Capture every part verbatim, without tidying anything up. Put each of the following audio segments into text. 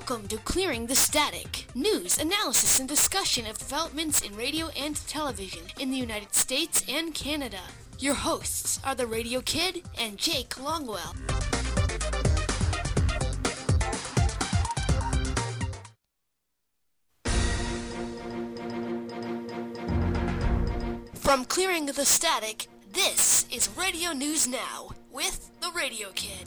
Welcome to Clearing the Static, news, analysis, and discussion of developments in radio and television in the United States and Canada. Your hosts are the Radio Kid and Jake Longwell. From Clearing the Static, this is Radio News Now with the Radio Kid.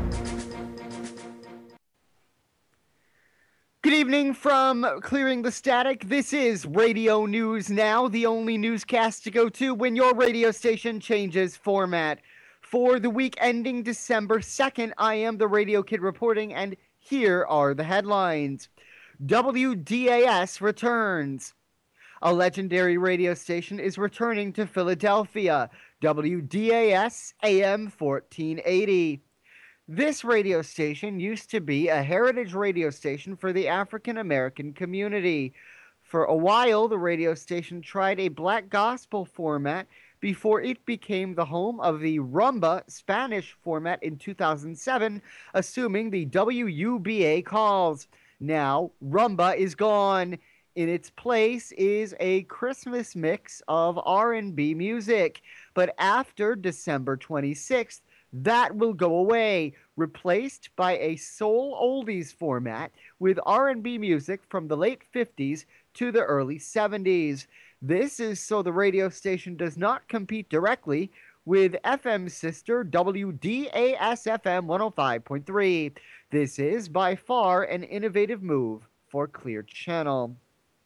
Good evening from Clearing the Static. This is Radio News Now, the only newscast to go to when your radio station changes format. For the week ending December second, I am the Radio Kid reporting, and here are the headlines. W D A S returns. A legendary radio station is returning to Philadelphia. W D A S A M fourteen eighty. This radio station used to be a heritage radio station for the African American community. For a while, the radio station tried a black gospel format before it became the home of the rumba Spanish format in two thousand seven, assuming the W U B A calls. Now, rumba is gone. In its place is a Christmas mix of R and B music. But after December twenty-sixth, that will go away, replaced by a soul oldies format with R and B music from the late fifties to the early seventies. This is so the radio station does not compete directly with F M sister W D A S F M one oh five point three. This is by far an innovative move for Clear Channel.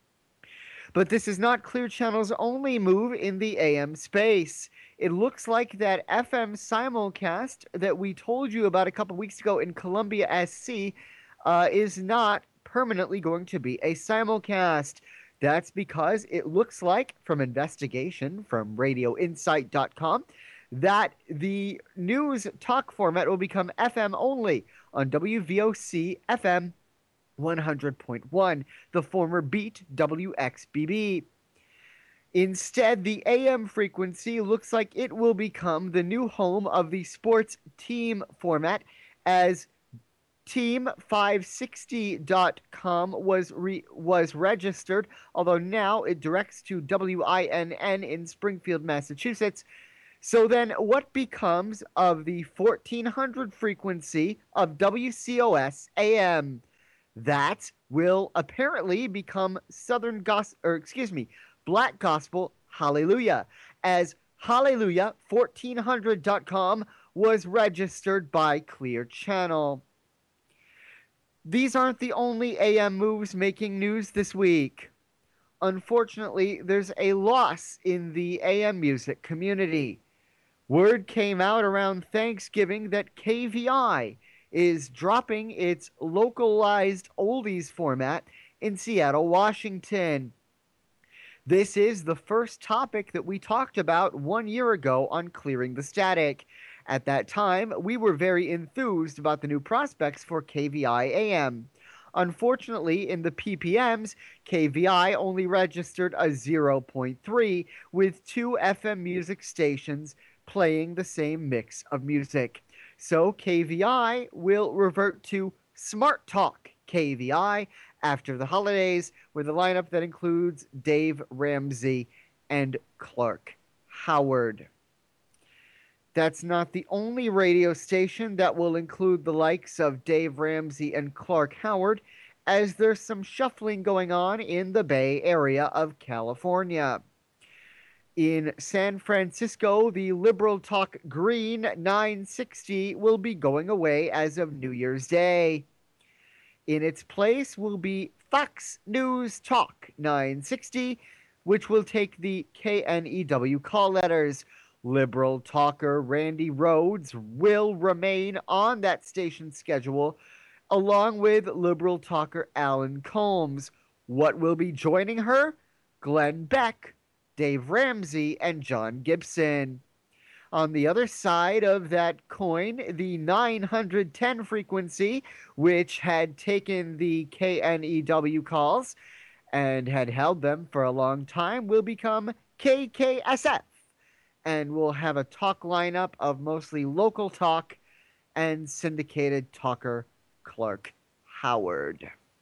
But this is not Clear Channel's only move in the A M space. It looks like that F M simulcast that we told you about a couple weeks ago in Columbia S C uh, is not permanently going to be a simulcast. That's because it looks like, from investigation from radio insight dot com, that the news talk format will become F M only on W V O C F M one hundred point one, the former Beat W X B B. Instead, the A M frequency looks like it will become the new home of the sports team format, as team five sixty dot com was re- was registered, although now it directs to W I N N in Springfield, Massachusetts. So then what becomes of the fourteen hundred frequency of W C O S A M? That will apparently become Southern Gospel, or excuse me, Black Gospel Hallelujah, as Hallelujah fourteen hundred dot com was registered by Clear Channel. These aren't the only A M moves making news this week. Unfortunately, there's a loss in the A M music community. Word came out around Thanksgiving that K V I is dropping its localized oldies format in Seattle, Washington. This is the first topic that we talked about one year ago on Clearing the Static. At that time, we were very enthused about the new prospects for K V I A M. Unfortunately, in the P P Ms, K V I only registered a zero point three, with two F M music stations playing the same mix of music. So K V I will revert to Smart Talk K V I after the holidays, with a lineup that includes Dave Ramsey and Clark Howard. That's not the only radio station that will include the likes of Dave Ramsey and Clark Howard, as there's some shuffling going on in the Bay Area of California. In San Francisco, the Liberal Talk Green nine sixty will be going away as of New Year's Day. In its place will be Fox News Talk nine sixty, which will take the K N E W call letters. Liberal talker Randy Rhodes will remain on that station schedule, along with Liberal talker Alan Colmes. What will be joining her? Glenn Beck, Dave Ramsey, and John Gibson. On the other side of that coin, the nine hundred ten frequency, which had taken the K N E W calls and had held them for a long time, will become K K S F, and will have a talk lineup of mostly local talk and syndicated talker Clark Howard.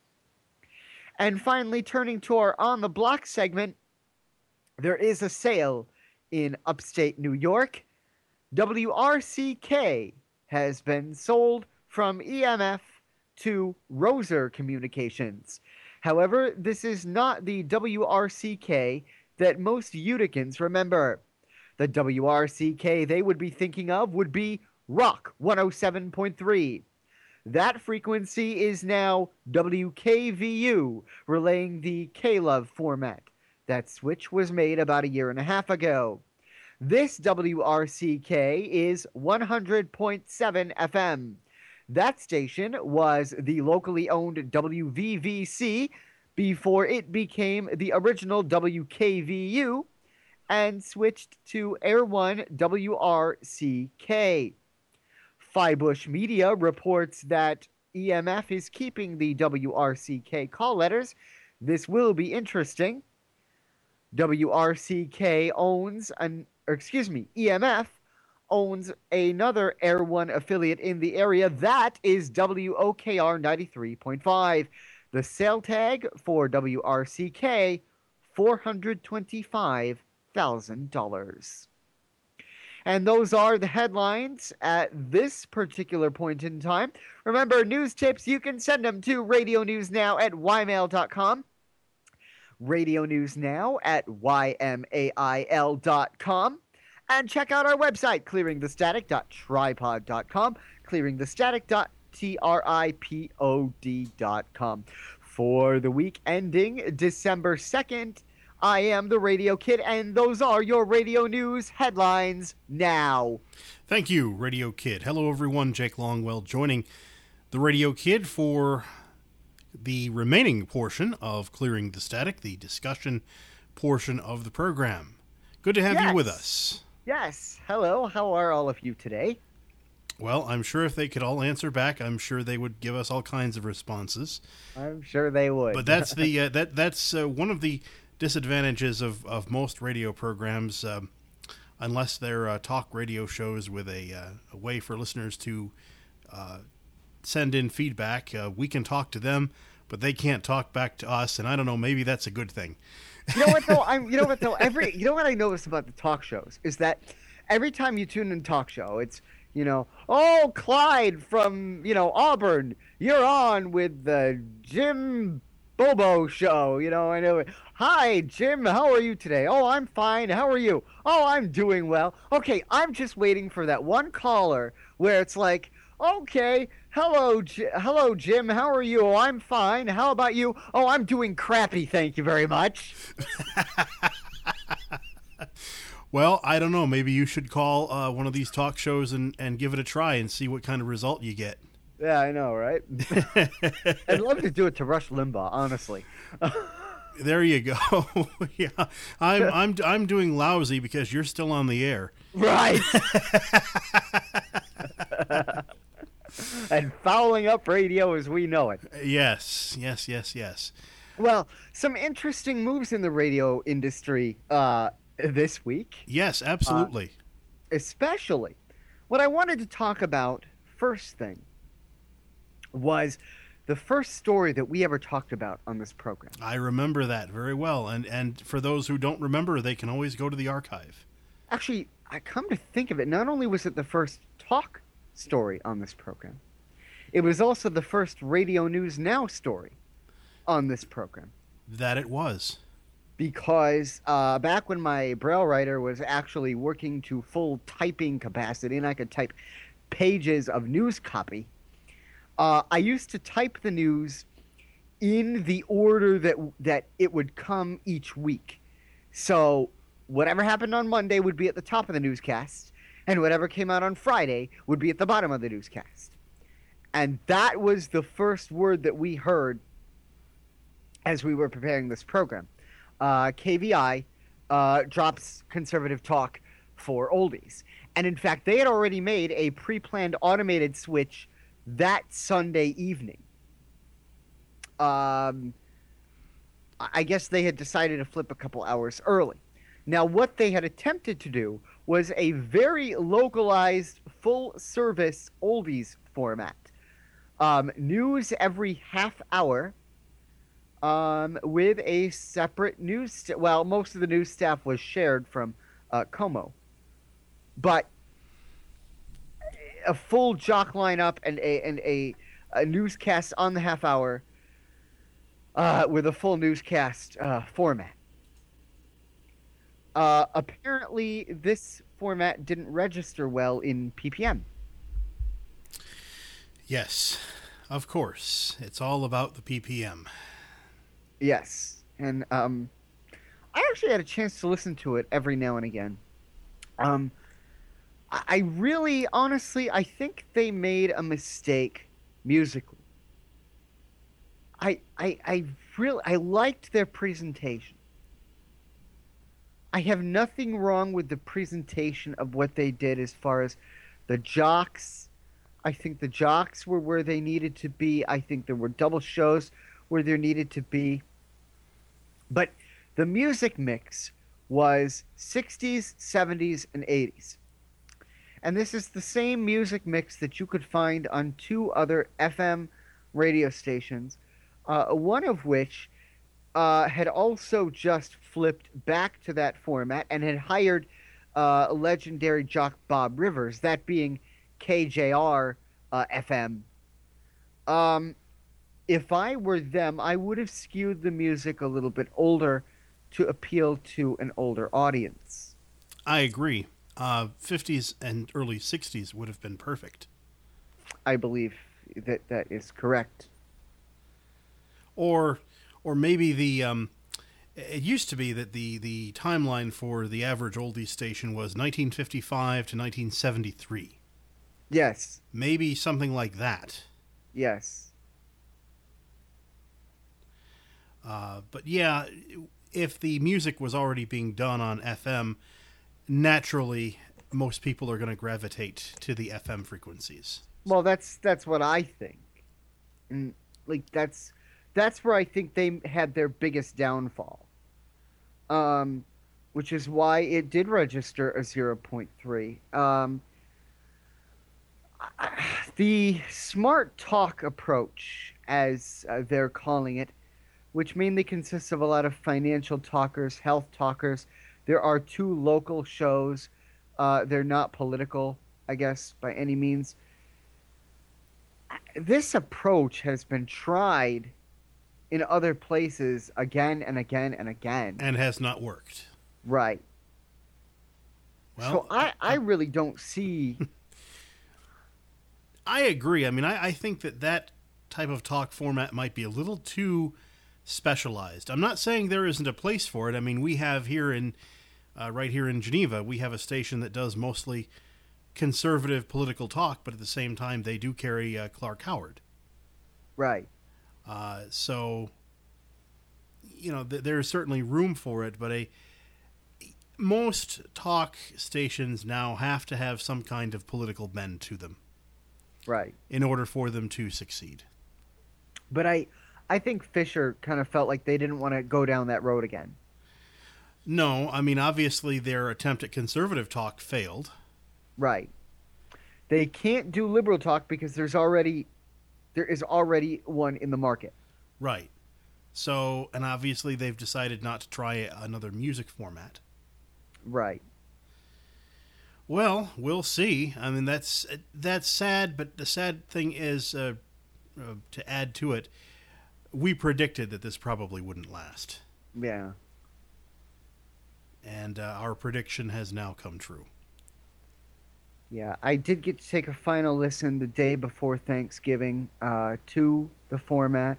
And finally, turning to our On the Block segment, there is a sale in upstate New York. W R C K has been sold from E M F to Roser Communications. However, this is not the W R C K that most Uticans remember. The W R C K they would be thinking of would be Rock one oh seven point three. That frequency is now W K V U, relaying the K-Love format. That switch was made about a year and a half ago. This W R C K is one hundred point seven F M. That station was the locally owned W V V C before it became the original W K V U and switched to Air One W R C K. Fibush Media reports that E M F is keeping the W R C K call letters. This will be interesting. W R C K owns an, or excuse me, E M F owns another Air One affiliate in the area. That is W O K R ninety-three point five. The sale tag for W R C K, four hundred twenty-five thousand dollars. And those are the headlines at this particular point in time. Remember, news tips, you can send them to radio news now at y mail dot com. Radio News Now at y mail dot com. And check out our website, clearing the static dot tripod dot com, clearing the static dot tripod dot com. For the week ending December second, I am the Radio Kid, and those are your radio news headlines now. Thank you, Radio Kid. Hello, everyone. Jake Longwell joining the Radio Kid for the remaining portion of Clearing the Static, the discussion portion of the program. Good to have yes. you with us. Yes. Hello. How are all of you today? Well, I'm sure if they could all answer back, I'm sure they would give us all kinds of responses. I'm sure they would. But that's the uh, that that's uh, one of the disadvantages of, of most radio programs, um, unless they're uh, talk radio shows with a, uh, a way for listeners to uh, send in feedback. Uh, we can talk to them, but they can't talk back to us. And I don't know, maybe that's a good thing. You know what though? I'm. You know what though? Every. You know what I noticed about the talk shows is that every time you tune in talk show, it's you know, oh Clyde from you know Auburn, you're on with the Jim Bobo show. You know, I know. Hi Jim, how are you today? Oh, I'm fine. How are you? Oh, I'm doing well. Okay, I'm just waiting for that one caller where it's like, okay, hello, J- hello, Jim. How are you? Oh, I'm fine. How about you? Oh, I'm doing crappy. Thank you very much. Well, I don't know. Maybe you should call uh, one of these talk shows and, and give it a try and see what kind of result you get. Yeah, I know, right? I'd love to do it to Rush Limbaugh, honestly. There you go. Yeah, I'm I'm I'm doing lousy because you're still on the air. Right. And fouling up radio as we know it. Yes, yes, yes, yes. Well, some interesting moves in the radio industry uh, this week. Yes, absolutely. Uh, especially, what I wanted to talk about first thing was the first story that we ever talked about on this program. I remember that very well. And, and for those who don't remember, they can always go to the archive. Actually, I come to think of it, not only was it the first talk story on this program, it was also the first Radio News Now story on this program. That it was. Because uh, back when my Braille writer was actually working to full typing capacity and I could type pages of news copy, uh, I used to type the news in the order that that it would come each week. So whatever happened on Monday would be at the top of the newscast, and whatever came out on Friday would be at the bottom of the newscast. And that was the first word that we heard as we were preparing this program. Uh, K V I uh, drops conservative talk for oldies. And in fact, they had already made a pre-planned automated switch that Sunday evening. Um, I guess they had decided to flip a couple hours early. Now, what they had attempted to do was a very localized, full-service oldies format. Um, news every half hour, um, with a separate news. St- well, most of the news staff was shared from uh, Como, but a full jock lineup and a and a, a newscast on the half hour uh, with a full newscast uh, format. Uh, apparently, this format didn't register well in P P M. Yes, of course. It's all about the P P M. Yes, and um, I actually had a chance to listen to it every now and again. Um, I I really, honestly, I think they made a mistake musically. I, I, I really, I liked their presentation. I have nothing wrong with the presentation of what they did as far as the jocks. I think the jocks were where they needed to be. I think there were double shows where there needed to be. But the music mix was sixties, seventies, and eighties. And this is the same music mix that you could find on two other F M radio stations, uh, one of which uh, had also just flipped back to that format and had hired uh, legendary jock Bob Rivers, that being K J R uh, F M. Um, if I were them, I would have skewed the music a little bit older to appeal to an older audience. I agree. Uh, fifties and early sixties would have been perfect. I believe that that is correct. Or, or maybe the um, it used to be that the the timeline for the average oldies station was nineteen fifty-five to nineteen seventy-three. Yes. Maybe something like that. Yes. Uh, but yeah, if the music was already being done on F M, naturally most people are going to gravitate to the F M frequencies. Well, that's that's what I think, and like that's that's where I think they had their biggest downfall. Um, which is why it did register a zero point three. Um, the smart talk approach, as uh, they're calling it, which mainly consists of a lot of financial talkers, health talkers. There are two local shows. Uh, they're not political, I guess, by any means. This approach has been tried in other places again and again and again. And has not worked. Right. Well, so I, I really don't see... I agree. I mean, I, I think that that type of talk format might be a little too specialized. I'm not saying there isn't a place for it. I mean, we have here in, uh, right here in Geneva, we have a station that does mostly conservative political talk, but at the same time, they do carry uh, Clark Howard. Right. Uh, so, you know, th- there's certainly room for it, but a most talk stations now have to have some kind of political bend to them. Right. In order for them to succeed. But I I think Fisher kind of felt like they didn't want to go down that road again. No, I mean, obviously their attempt at conservative talk failed. Right. They can't do liberal talk because there's already there is already one in the market. Right. So, and obviously they've decided not to try another music format. Right. Well, we'll see. I mean, that's that's sad, but the sad thing is, uh, uh, to add to it, we predicted that this probably wouldn't last. Yeah. And uh, our prediction has now come true. Yeah, I did get to take a final listen the day before Thanksgiving uh, to the format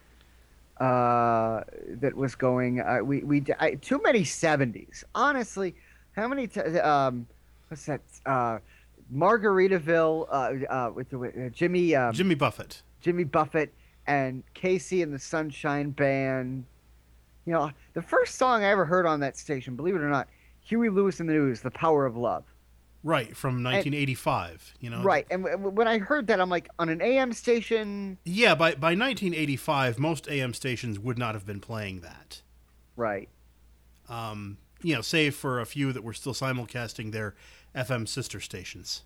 uh, that was going. Uh, we we I, too many seventies. Honestly, how many? T- um, what's that? Uh, Margaritaville uh, uh, with, the, with uh, Jimmy um, Jimmy Buffett. Jimmy Buffett and Casey and the Sunshine Band. You know, the first song I ever heard on that station, believe it or not, Huey Lewis and the News, "The Power of Love." Right, from nineteen eighty-five, and, you know. Right, and w- when I heard that, I'm like, on an A M station? Yeah, by by nineteen eighty-five, most A M stations would not have been playing that. Right. Um, you know, save for a few that were still simulcasting their F M sister stations.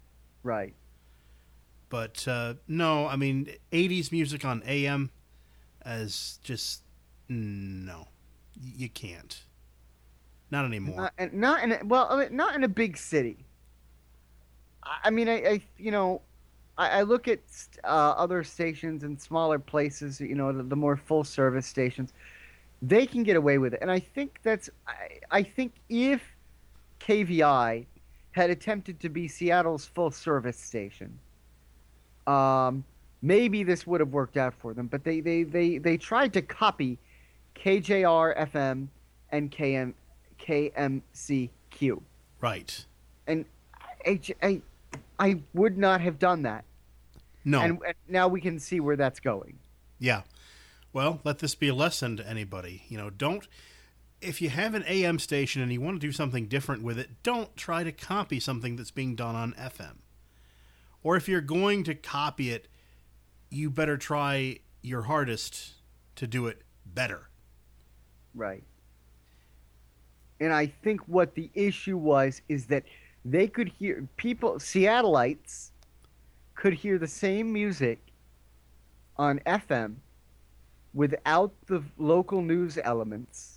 Right. But, uh, no, I mean, eighties music on A M, as just no, you can't. Not anymore. Not, not in a, well, not in a big city. I mean, I, I you know, I, I look at uh, other stations in smaller places. You know, the, the more full service stations, they can get away with it, and I think that's. I, I think if K V I had attempted to be Seattle's full service station, um, maybe this would have worked out for them. But they they they they tried to copy K J R F M and K M. K M C Q. Right. And I, I, I would not have done that. No. And, and now we can see where that's going. Yeah. Well, let this be a lesson to anybody. You know, don't, if you have an A M station and you want to do something different with it, don't try to copy something that's being done on F M. Or if you're going to copy it, you better try your hardest to do it better. Right. And I think what the issue was is that they could hear people, Seattleites, could hear the same music on F M without the local news elements,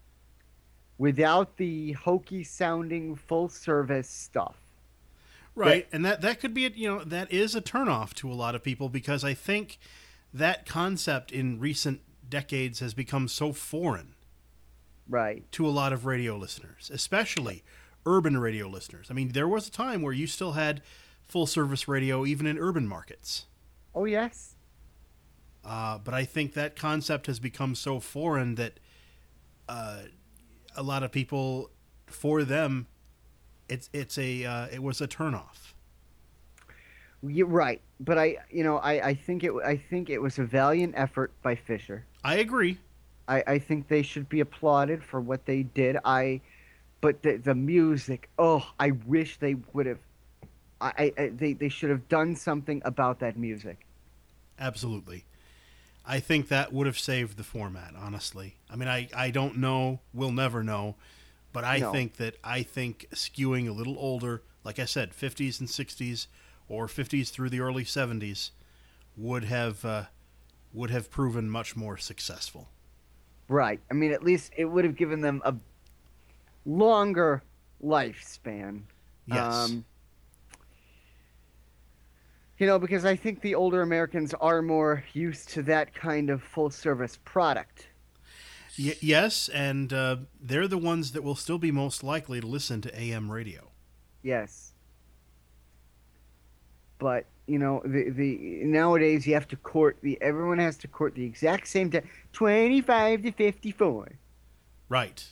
without the hokey sounding full service stuff. Right. But, and that, that could be, a, you know, that is a turnoff to a lot of people because I think that concept in recent decades has become so foreign. Right. To a lot of radio listeners, especially urban radio listeners. I mean, there was a time where you still had full-service radio even in urban markets. Oh, yes. Uh, but I think that concept has become so foreign that uh, a lot of people, for them, it's it's a uh, it was a turnoff. You're right, but I you know I, I think it I think it was a valiant effort by Fisher. I agree. I, I think they should be applauded for what they did. I, but the the music. Oh, I wish they would have. I, I they they should have done something about that music. Absolutely, I think that would have saved the format. Honestly, I mean, I, I don't know. We'll never know, but I No. think that I think skewing a little older, like I said, fifties and sixties, or fifties through the early seventies, would have uh, would have proven much more successful. Right. I mean, at least it would have given them a longer lifespan. Yes. Um, you know, because I think the older Americans are more used to that kind of full-service product. Y- yes, and uh, they're the ones that will still be most likely to listen to A M radio. Yes. But, you know, the the nowadays you have to court the everyone has to court the exact same time, twenty-five to fifty-four. Right.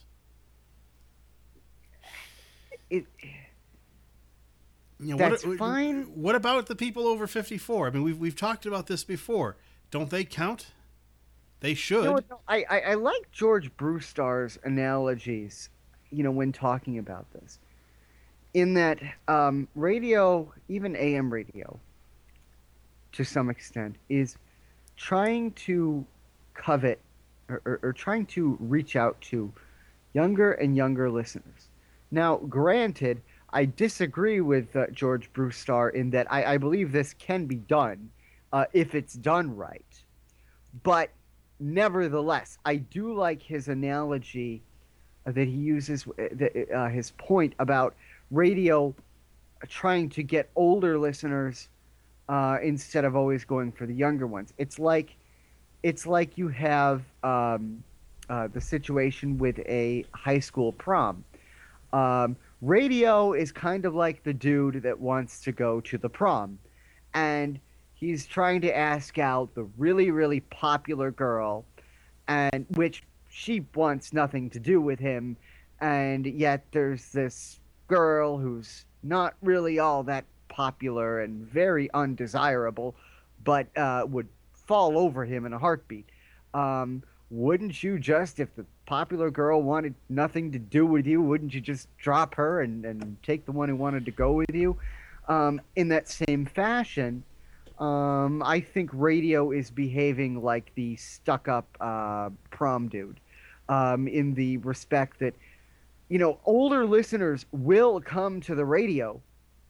It You know, That's what, fine. What about the people over fifty-four? I mean, we've we've talked about this before. Don't they count? They should. You know, no, I, I I like George Brewstar's analogies, you know, when talking about this. In that um, radio, even A M radio, to some extent, is trying to covet or, or, or trying to reach out to younger and younger listeners. Now, granted, I disagree with uh, George Brewstar in that I, I believe this can be done uh, if it's done right. But nevertheless, I do like his analogy uh, that he uses, uh, the, uh, his point about radio trying to get older listeners uh, instead of always going for the younger ones. It's like it's like you have um, uh, the situation with a high school prom. Um, radio is kind of like the dude that wants to go to the prom, and he's trying to ask out the really, really popular girl, and which she wants nothing to do with him, and yet there's this girl who's not really all that popular and very undesirable, but uh, would fall over him in a heartbeat. Um, wouldn't you just, if the popular girl wanted nothing to do with you, wouldn't you just drop her and, and take the one who wanted to go with you? Um, in that same fashion, um, I think radio is behaving like the stuck-up uh, prom dude, um, in the respect that, you know, older listeners will come to the radio,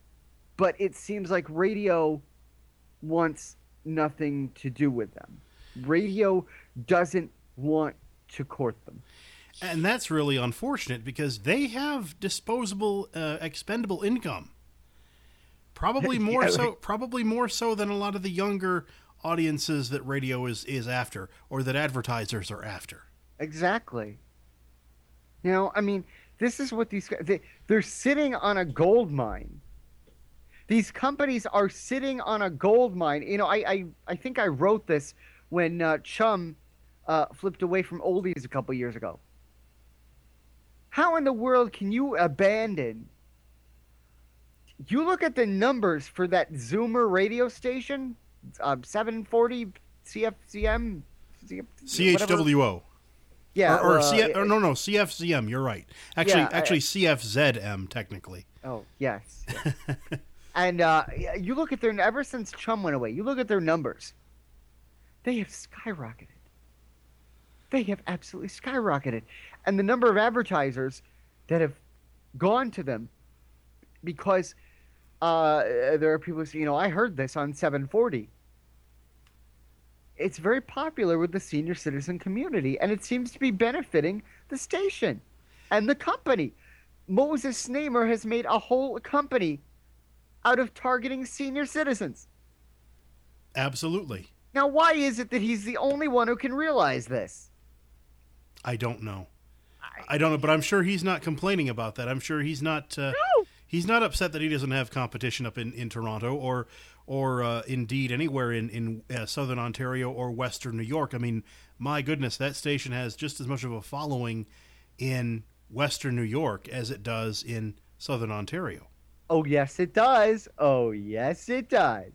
but it seems like radio wants nothing to do with them. radio doesn't want to court them. And that's really unfortunate because they have disposable, uh, expendable income. Probably more Yeah, so, like- probably more so than a lot of the younger audiences that radio is, is after, or that advertisers are after. Exactly. You know, I mean, this is what these guys, they, they're sitting on a gold mine. These companies are sitting on a gold mine. You know, I I, I think I wrote this when uh, Chum uh, flipped away from oldies a couple years ago. How in the world can you abandon? You look at the numbers for that Zoomer radio station, uh, seven forty C F C M, C F, C H W O. Yeah, Or, or, uh, C F, or no, no, C F Z M. You're right. Actually, Yeah, I- actually, C F Z M technically. Oh, yes. yes. And uh, you look at their, ever since Chum went away, you look at their numbers. They have skyrocketed. They have absolutely skyrocketed. And the number of advertisers that have gone to them because uh, there are people who say, you know, I heard this on seven forty. It's very popular with the senior citizen community, and it seems to be benefiting the station and the company. Moses Snamer has made a whole company out of targeting senior citizens. Absolutely. Now, why is it that he's the only one who can realize this? I don't know. I don't know, but I'm sure he's not complaining about that. I'm sure he's not. Uh, No. He's not upset that he doesn't have competition up in, in Toronto or or uh, indeed anywhere in in uh, Southern Ontario or Western New York. I mean, my goodness, that station has just as much of a following in Western New York as it does in Southern Ontario. Oh, yes, it does. Oh, yes, it does.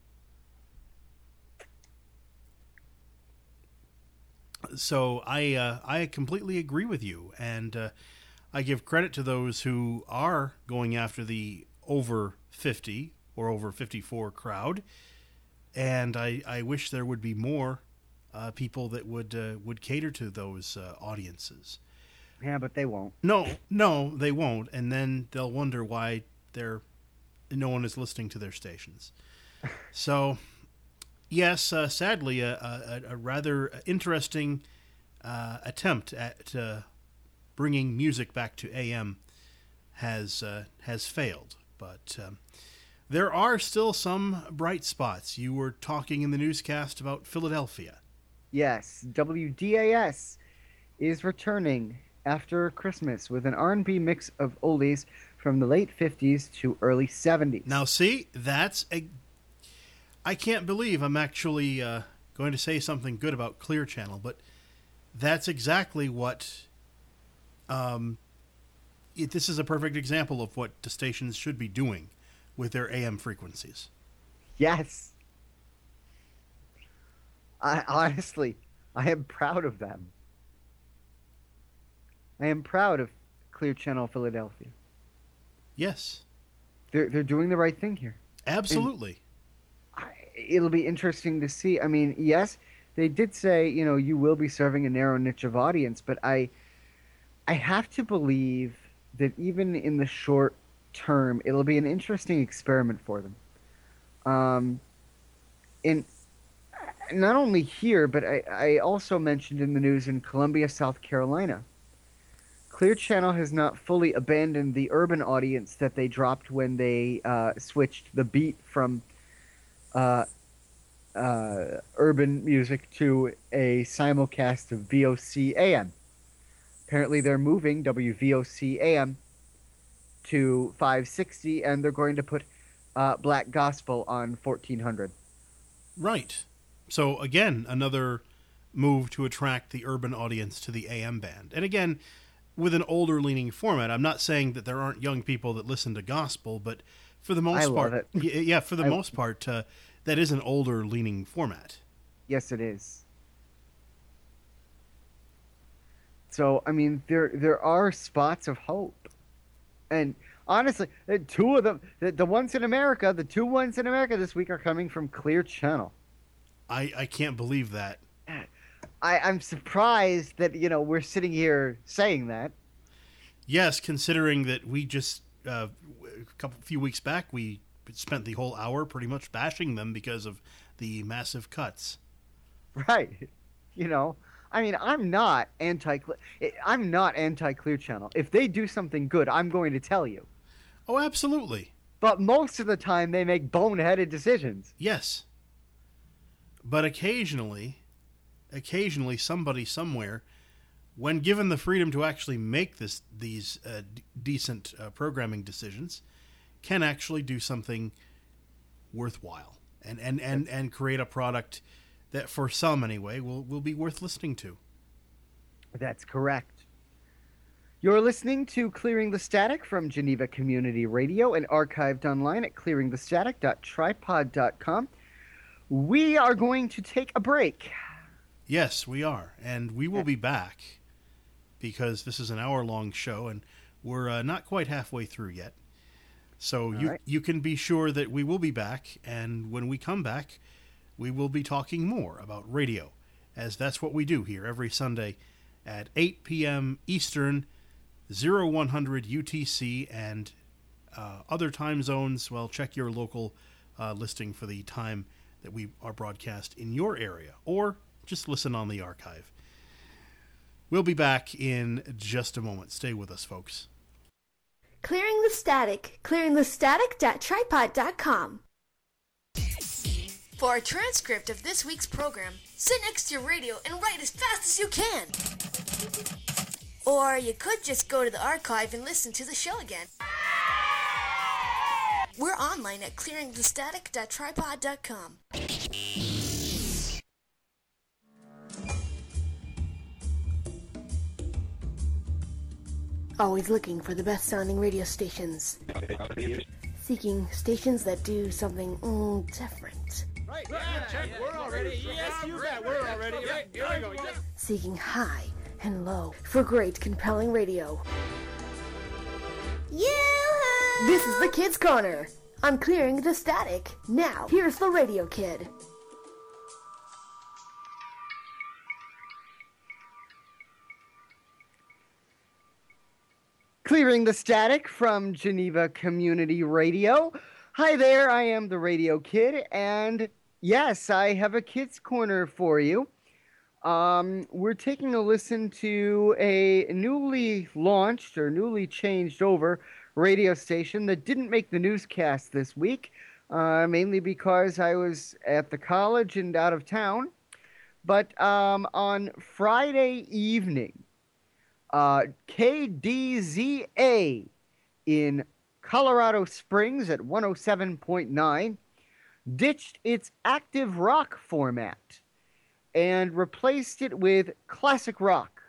So I uh, I completely agree with you, and uh, I give credit to those who are going after the over fifty or over fifty-four crowd, and I, I wish there would be more uh, people that would uh, would cater to those uh, audiences. Yeah, but they won't. No, no, they won't, and then they'll wonder why they're no one is listening to their stations. So. Yes, uh, sadly, a, a, a rather interesting uh, attempt at uh, bringing music back to A M has uh, has failed. But um, there are still some bright spots. You were talking in the newscast about Philadelphia. Yes, W D A S is returning after Christmas with an R and B mix of oldies from the late fifties to early seventies. Now, see, that's a... I can't believe I'm actually uh, going to say something good about Clear Channel, but that's exactly what... Um, it, this is a perfect example of what the stations should be doing with their A M frequencies. Yes. I honestly, I am proud of them. I am proud of Clear Channel Philadelphia. Yes, They're they're doing the right thing here. absolutely. I, it'll be interesting to see. I mean, yes, they did say, you know, you will be serving a narrow niche of audience, but I I have to believe that even in the short term, it'll be an interesting experiment for them. Um, in not only here, but I, I also mentioned in the news in Columbia, South Carolina, Clear Channel has not fully abandoned the urban audience that they dropped when they uh, switched the beat from uh, uh, urban music to a simulcast of V O C A M. Apparently, they're moving W V O C A M to five sixty, and they're going to put uh, Black Gospel on fourteen hundred. Right. So, again, another move to attract the urban audience to the A M band. And again, with an older-leaning format. I'm not saying that there aren't young people that listen to gospel, but for the most I love part... it. y- Yeah, for the I- most part, uh, that is an older-leaning format. Yes, it is. So, I mean, there there are spots of hope. And honestly, the two of them, the, the ones in America, the two ones in America this week are coming from Clear Channel. I, I can't believe that. I, I'm surprised that, you know, we're sitting here saying that. Yes, considering that we just, uh, a couple few weeks back, we spent the whole hour pretty much bashing them because of the massive cuts. Right. You know, I mean, I'm not anti I'm not anti Clear Channel. If they do something good, I'm going to tell you. Oh, absolutely. But most of the time they make boneheaded decisions. Yes. But occasionally, occasionally somebody somewhere, when given the freedom to actually make this these uh, d- decent uh, programming decisions, can actually do something worthwhile and, and, and, and create a product that, for some anyway, will, will be worth listening to. That's correct. You're listening to Clearing the Static from Geneva Community Radio and archived online at clearing the static dot tripod dot com. We are going to take a break. Yes, we are. And we will be back because this is an hour-long show and we're uh, not quite halfway through yet. So you right. you can be sure that we will be back, and when we come back, we will be talking more about radio, as that's what we do here every Sunday at eight p.m. Eastern, oh one hundred U T C, and uh, other time zones. Well, check your local uh, listing for the time that we are broadcast in your area, or just listen on the archive. We'll be back in just a moment. Stay with us, folks. Clearing the Static, clearing the static dot tripod dot com. For a transcript of this week's program, sit next to your radio and write as fast as you can. Or you could just go to the archive and listen to the show again. We're online at clearing the static dot tripod dot com. Always looking for the best sounding radio stations. Seeking stations that do something mm, different. Right, yeah, check, yeah, we're all ready. Yes, you bet, we're all ready. Right, here we go. Yeah. Seeking high and low for great, compelling radio. Yoo-hoo! This is the Kids Corner. I'm Clearing the Static. Now, here's the Radio Kid. Clearing the Static from Geneva Community Radio. Hi there, I am the Radio Kid, and yes, I have a Kids Corner for you. Um, we're taking a listen to a newly launched or newly changed over radio station that didn't make the newscast this week, uh, mainly because I was at the college and out of town. But um, on Friday evening, uh, K D Z A in Colorado Springs at one oh seven point nine ditched its active rock format and replaced it with classic rock.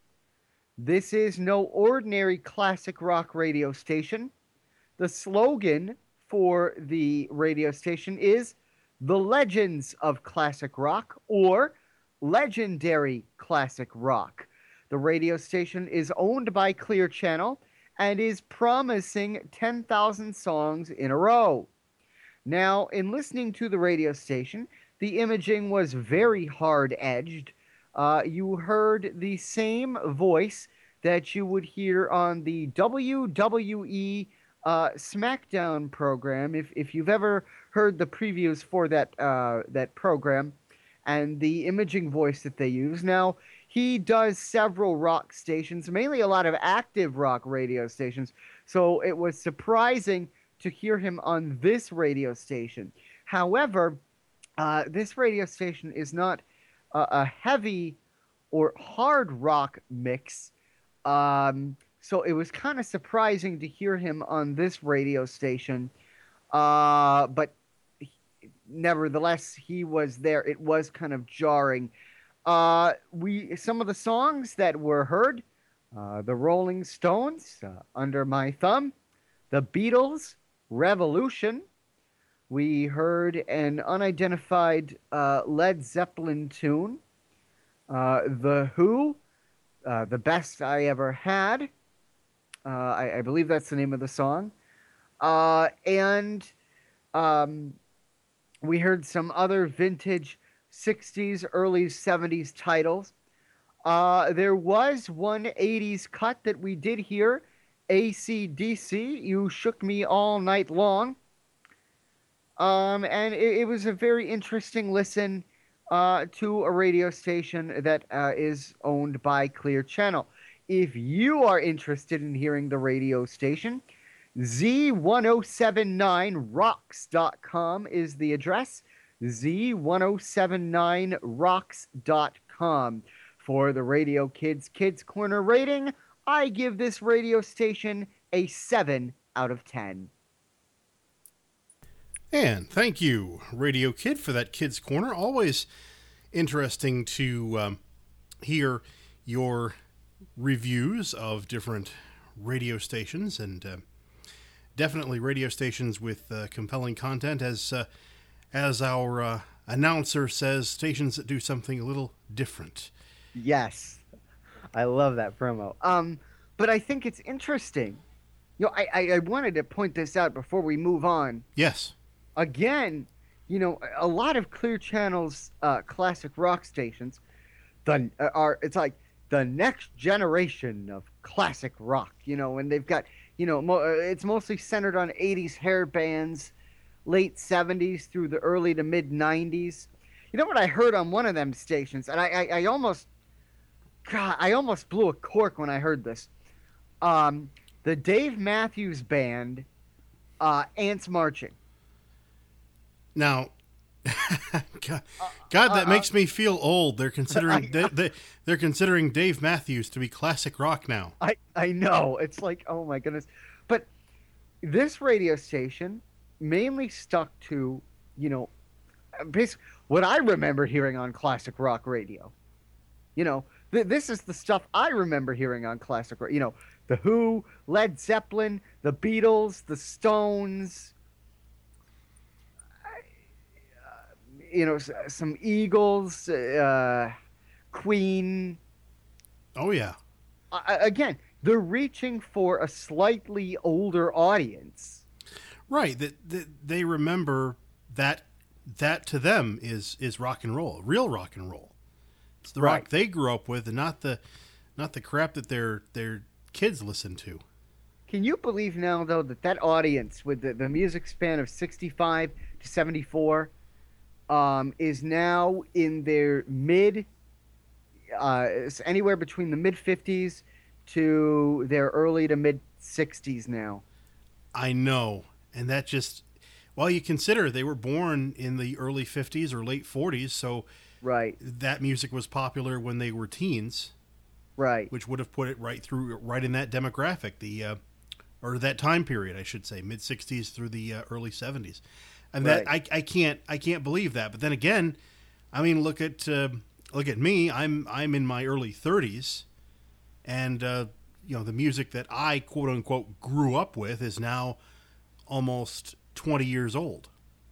This is no ordinary classic rock radio station. The slogan for the radio station is The Legends of Classic Rock, or Legendary Classic Rock. The radio station is owned by Clear Channel and is promising ten thousand songs in a row. Now, in listening to the radio station, the imaging was very hard-edged. Uh, you heard the same voice that you would hear on the W W E uh, SmackDown program, if if you've ever heard the previews for that uh, that program, and the imaging voice that they use. Now, he does several rock stations, mainly a lot of active rock radio stations, so it was surprising to hear him on this radio station. However, uh, this radio station is not uh, a heavy or hard rock mix, um, so it was kind of surprising to hear him on this radio station, uh, but he, nevertheless, he was there. It was kind of jarring. Uh, we some of the songs that were heard, uh, the Rolling Stones, uh, Under My Thumb, the Beatles, Revolution. We heard an unidentified uh, Led Zeppelin tune, uh, The Who, uh, The Best I Ever Had. Uh, I, I believe that's the name of the song. Uh, and um, we heard some other vintage sixties, early seventies titles. Uh, there was one eighties cut that we did hear, A C D C, You Shook Me All Night Long. Um, and it, it was a very interesting listen. uh, to a radio station that uh, is owned by Clear Channel. If you are interested in hearing the radio station, Z ten seventy-nine rocks dot com is the address. Z ten seventy-nine rocks dot com. For the Radio Kids Kids Corner rating, I give this radio station a seven out of ten. And thank you, Radio Kid, for that Kids Corner. Always interesting to um, hear your reviews of different radio stations, and uh, definitely radio stations with uh, compelling content, as uh, as our uh, announcer says, stations that do something a little different. Yes, I love that promo. Um, but I think it's interesting. You know, I, I, I wanted to point this out before we move on. Yes. Again, you know, a lot of Clear Channel's uh, classic rock stations, the are it's like the next generation of classic rock. You know, and they've got, you know, mo- it's mostly centered on eighties hair bands, late seventies through the early to mid nineties. You know what I heard on one of them stations, and I, I, I almost, God, I almost blew a cork when I heard this. Um, the Dave Matthews Band, uh, Ants Marching. Now, God, God, that uh, makes me feel old. They're considering I, they, they, they're considering Dave Matthews to be classic rock now. I, I know. It's like, oh my goodness. But this radio station mainly stuck to, you know, basically what I remember hearing on classic rock radio. You know, th- this is the stuff I remember hearing on classic rock. You know, The Who, Led Zeppelin, The Beatles, The Stones, you know, some Eagles, uh, Queen. Oh, yeah. Uh, again, they're reaching for a slightly older audience. Right. That, that they remember that that to them is, is rock and roll, real rock and roll. It's the rock Right. they grew up with, and not the not the crap that their their kids listen to. Can you believe now, though, that that audience with the, the music span of sixty-five to seventy-four um, is now in their mid, uh, anywhere between the mid-fifties to their early to mid-sixties now? I know. And that just, well, you consider they were born in the early fifties or late forties, so Right. that music was popular when they were teens, Right. which would have put it right through, right in that demographic, the uh, or that time period, I should say, mid sixties through the uh, early seventies, and that Right. I, I can't I can't believe that. But then again, I mean, look at uh, look at me. I'm I'm in my early thirties, and uh, you know, the music that I quote unquote grew up with is now almost twenty years old.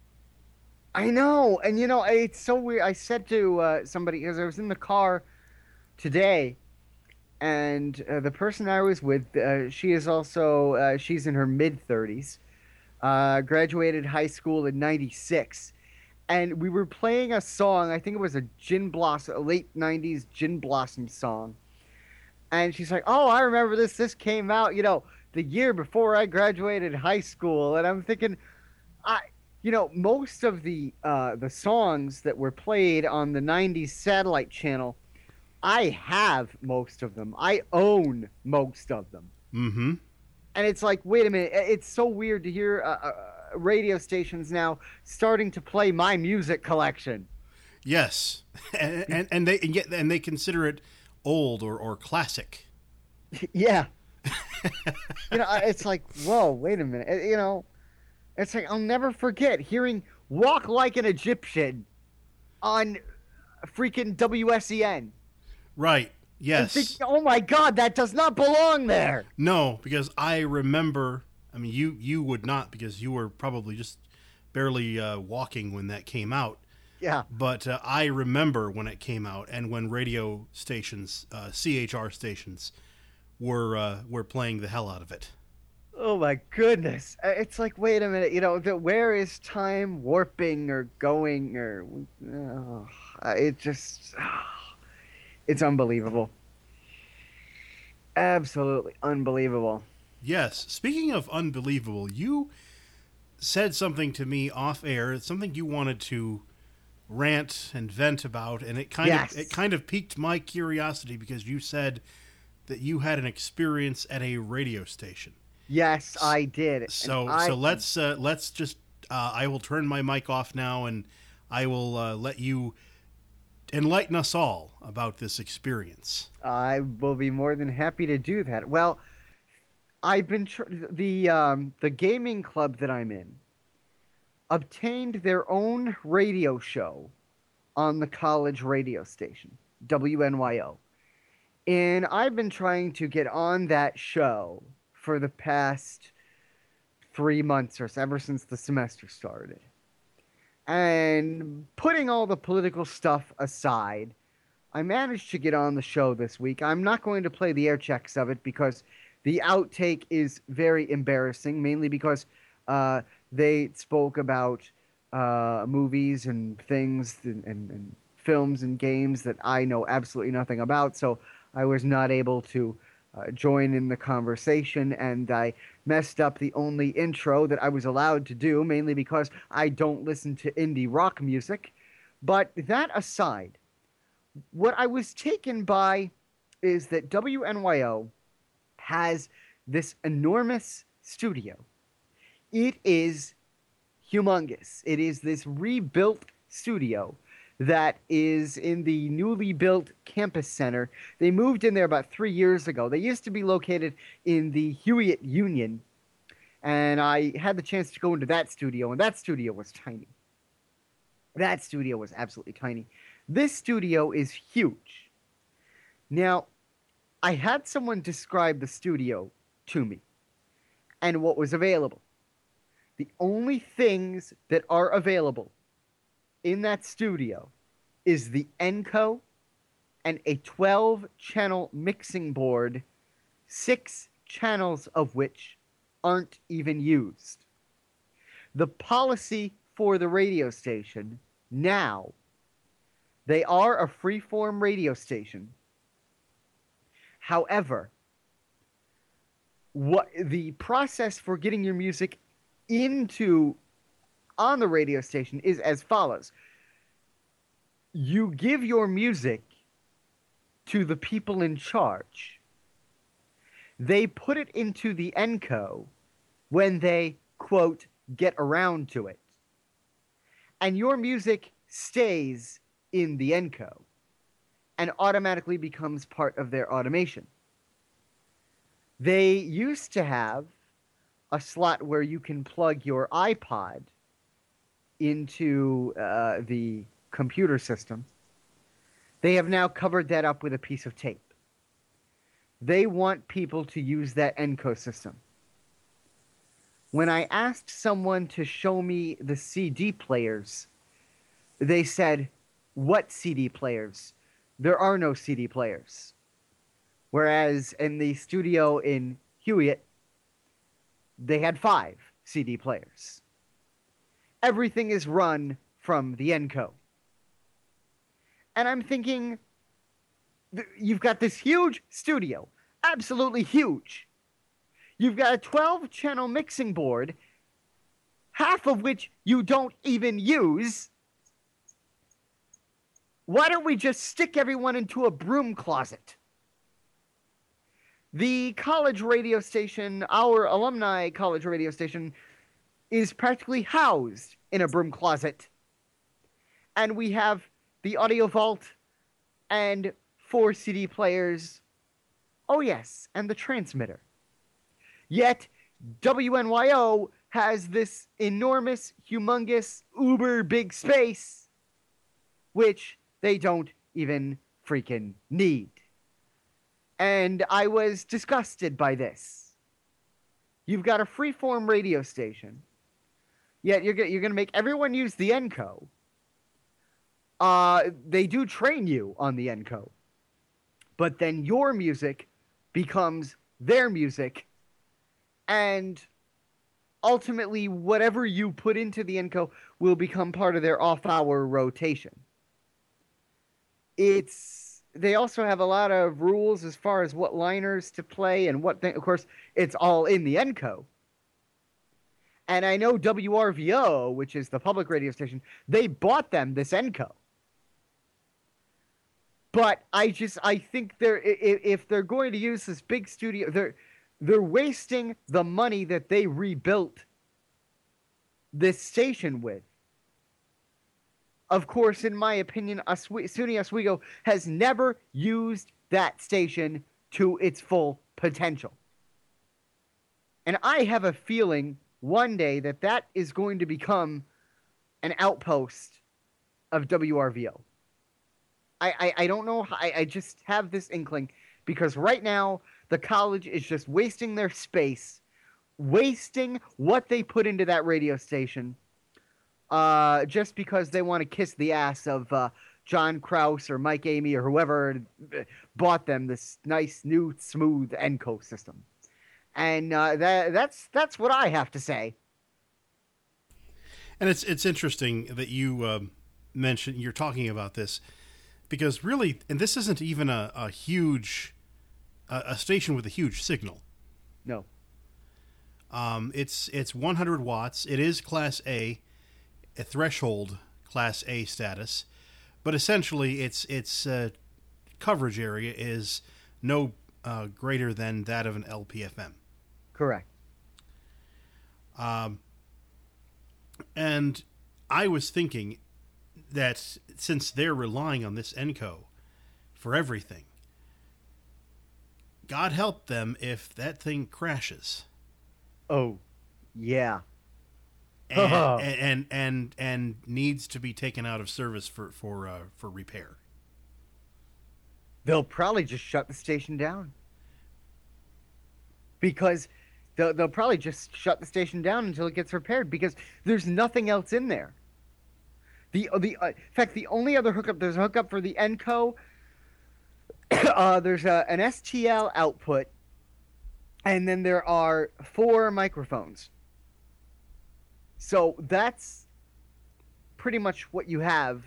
I know, and you know, it's so weird. I said to uh, somebody, because I was in the car today, and uh, the person I was with, uh, she is also, uh, she's in her mid-thirties, uh, graduated high school in ninety-six, and we were playing a song, I think it was a Gin Blossom, a late nineties Gin Blossom song, and she's like, oh, I remember this, this came out, you know, the year before I graduated high school, and I'm thinking, I... You know, most of the uh, the songs that were played on the nineties satellite channel, I have most of them. I own most of them. Mm-hmm. And it's like, wait a minute. It's so weird to hear uh, uh, radio stations now starting to play my music collection. Yes, and, and and they and yet and they consider it old or, or classic. Yeah. You know, it's like, whoa, wait a minute. You know. It's like, I'll never forget hearing Walk Like an Egyptian on freaking W S E N. Right, yes. And thinking, oh my God, that does not belong there. No, because I remember, I mean, you, you would not, because you were probably just barely uh, walking when that came out. Yeah. But uh, I remember when it came out, and when radio stations, uh, C H R stations, were uh, were playing the hell out of it. Oh my goodness. It's like, wait a minute, you know, the, where is time warping or going or, oh, it just, oh, it's unbelievable. Absolutely unbelievable. Yes. Speaking of unbelievable, you said something to me off air. It's something you wanted to rant and vent about, and it kind Yes. of it kind of piqued my curiosity because you said that you had an experience at a radio station. Yes, I did. So And I, so let's uh, let's just uh, I will turn my mic off now, and I will uh, let you enlighten us all about this experience. I will be more than happy to do that. Well, I've been tr- the um, the gaming club that I'm in obtained their own radio show on the college radio station, W N Y O. And I've been trying to get on that show for the past three months or so, ever since the semester started. And putting all the political stuff aside, I managed to get on the show this week. I'm not going to play the air checks of it because the outtake is very embarrassing, mainly because uh, they spoke about uh, movies and things and, and, and films and games that I know absolutely nothing about, so I was not able to uh, join in the conversation, and I messed up the only intro that I was allowed to do, mainly because I don't listen to indie rock music. But that aside, what I was taken by is that W N Y O has this enormous studio. It is humongous. It is this rebuilt studio that is in the newly built campus center. They moved in there about three years ago. They used to be located in the Hewlett Union, and I had the chance to go into that studio, and that studio was tiny. That studio was absolutely tiny. This studio is huge. Now, I had someone describe the studio to me and what was available. The only things that are available in that studio is the Enco and a twelve-channel mixing board, six channels of which aren't even used. The policy for the radio station now, they are a freeform radio station. However, what the process for getting your music into on the radio station is as follows. You give your music to the people in charge. They put it into the Enco when they, quote, get around to it. And your music stays in the Enco and automatically becomes part of their automation. They used to have a slot where you can plug your iPod into uh, the computer system. They have now covered that up with a piece of tape. They want people to use that Enco system. When I asked someone to show me the C D players, they said, "What C D players? There are no C D players." Whereas in the studio in Hewlett, they had five C D players. Everything is run from the Enco. And I'm thinking, you've got this huge studio, absolutely huge. You've got a twelve-channel mixing board, half of which you don't even use. Why don't we just stick everyone into a broom closet? The college radio station, our alumni college radio station, is practically housed in a broom closet. And we have the audio vault and four C D players. Oh yes, and the transmitter. Yet, W N Y O has this enormous, humongous, uber big space, which they don't even freaking need. And I was disgusted by this. You've got a freeform radio station, yet you're, you're going to make everyone use the Enco. Uh, they do train you on the Enco. But then your music becomes their music, and ultimately whatever you put into the Enco will become part of their off-hour rotation. It's... They also have a lot of rules as far as what liners to play and what thing. Of course, it's all in the Enco. And I know W R V O, which is the public radio station, they bought them this Enco. But I just I think they're if they're going to use this big studio, they're they're wasting the money that they rebuilt this station with. Of course, in my opinion, Oswe- SUNY Oswego has never used that station to its full potential. And I have a feeling one day that that is going to become an outpost of W R V O. I, I, I don't know. I, I just have this inkling because right now the college is just wasting their space, wasting what they put into that radio station. Uh, just because they want to kiss the ass of uh, John Krause or Mike Amy or whoever bought them this nice, new, smooth Enco system. And uh, that, that's that's what I have to say. And it's it's interesting that you uh, mentioned, you're talking about this, because really, and this isn't even a, a huge, a, a station with a huge signal. No. Um, it's it's one hundred watts. It is Class A. A threshold Class A status, but essentially its its uh, coverage area is no uh, greater than that of an L P F M. Correct. Um, and I was thinking that since they're relying on this Enco for everything, God help them if that thing crashes. Oh, yeah. And, and, and and and needs to be taken out of service for for uh, for repair. They'll probably just shut the station down because they'll they'll probably just shut the station down until it gets repaired because there's nothing else in there. The the uh, in fact the only other hookup there's a hookup for the Enco. uh, there's a, an S T L output, and then there are four microphones. So that's pretty much what you have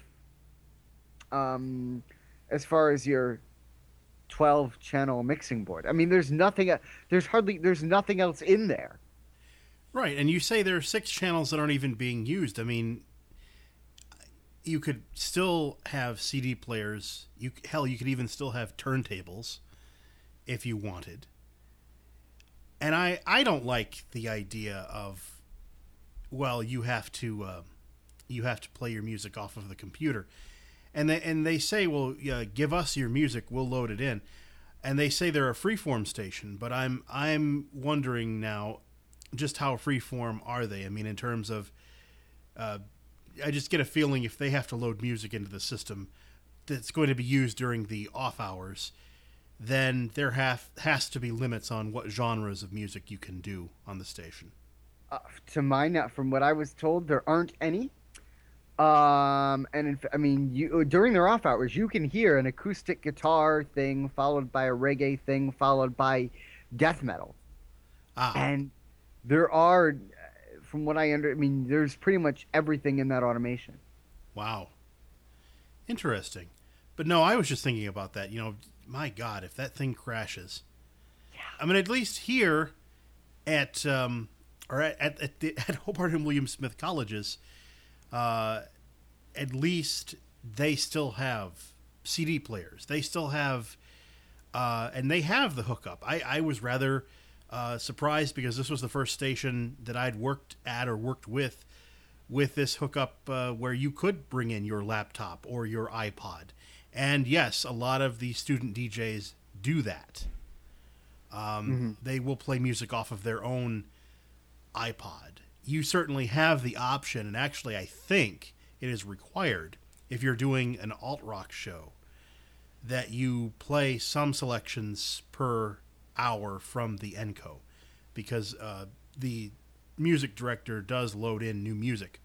um, as far as your twelve channel mixing board. I mean, there's nothing, there's hardly, there's nothing else in there. Right. And you say there are six channels that aren't even being used. I mean, you could still have C D players. You hell, you could even still have turntables if you wanted. And I, I don't like the idea of, well, you have to uh, you have to play your music off of the computer, and they and they say, well, yeah, give us your music, we'll load it in, and they say they're a freeform station, but I'm I'm wondering now, just how freeform are they? I mean, in terms of, uh, I just get a feeling if they have to load music into the system that's going to be used during the off hours, then there have has to be limits on what genres of music you can do on the station. Uh, to my not from what I was told, there aren't any. Um, and in, I mean, you during their off hours, you can hear an acoustic guitar thing followed by a reggae thing followed by death metal. Ah. And there are, from what I under, I mean, there's pretty much everything in that automation. Wow. Interesting. But no, I was just thinking about that. You know, my God, if that thing crashes, yeah. I mean, at least here at. Um, or at at, at, the, at Hobart and William Smith colleges, uh, at least they still have C D players. They still have, uh, and they have the hookup. I, I was rather uh, surprised because this was the first station that I'd worked at or worked with, with this hookup uh, where you could bring in your laptop or your iPod. And yes, a lot of the student D Js do that. Um, mm-hmm. They will play music off of their own iPod. You certainly have the option, and actually I think it is required if you're doing an alt-rock show that you play some selections per hour from the Enco, because uh, the music director does load in new music